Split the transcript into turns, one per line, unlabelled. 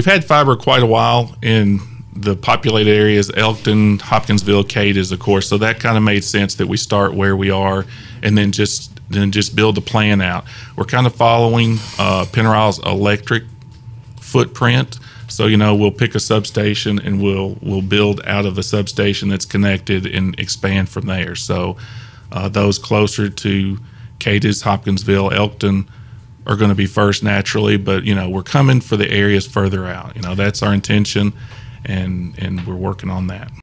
had fiber quite a while in the populated areas, Elkton, Hopkinsville, Cadiz, of course. So that kind of made sense that we start where we are and then just build the plan out. We're kind of following Pennyrile's electric footprint. So, we'll pick a substation and we'll build out of a substation that's connected and expand from there. So those closer to Cadiz, Hopkinsville, Elkton are going to be first naturally, but, we're coming for the areas further out. That's our intention, and we're working on that.